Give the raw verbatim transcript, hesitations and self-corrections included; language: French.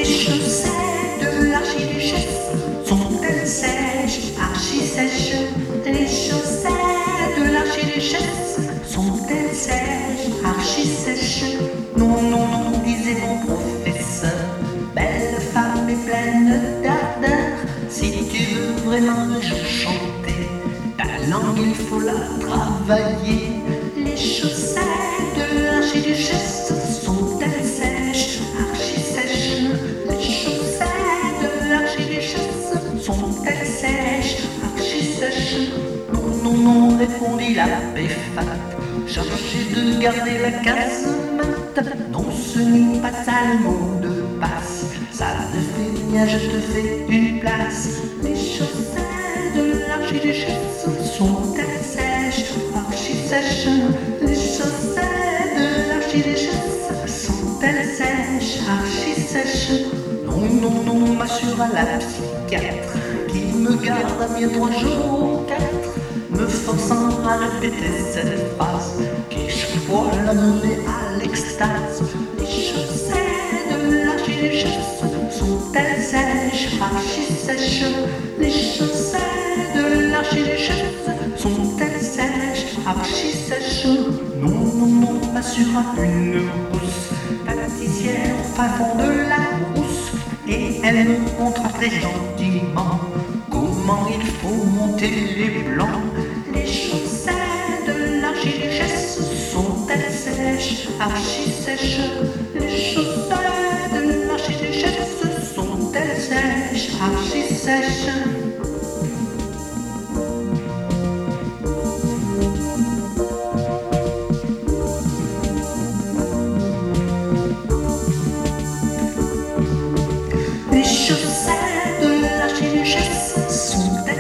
chaussettes de l'archiduchesse sont-elles sèches, archi sèches? Les chaussettes de l'archiduchesse sont-elles sèches, archi sèches? Non, non, non, disait mon professeur, belle femme et pleine d'ardeur, si tu veux vraiment chanter, ta langue il faut la travailler. Les chaussettes de l'archiduchesse sont-elles sèches, archi sèches? Les chaussettes de l'archiduchesse sont-elles sèches, archi sèches? Non, non, non, répondit l'abbé Fat, chargé de garder la casemate. Non, ce n'est pas ça le mot de passe, ça ne fait rien, je te fais une place. Les chaussettes de l'archiduchesse sont-elles sèches, archi sèches? Les chaussettes de l'archiduchesse sont-elles sèches, archi sèches? Non, non, non, m'assura la psychiatre, qui me garde à bien trois jours ou quatre, me forçant à répéter cette phrase qui chaque fois la menait à l'extase. Les chaussettes de l'archiduchesse sont-elles sèches, archi sèches? Les chaussettes de l'archiduchesse sont-elles sèches, archi sèches? Non, non, non, m'assura une rousse pâtissière au fin fond de la brousse, et elle me montra très gentiment comment il faut monter les blancs. Les chaussettes de l'archiduchesse sont-elles sèches, archi sèches? Les chaussettes de l'archiduchesse sont-elles sèches, archi sèches? Les chaussettes de l'archiduchesse sont-elles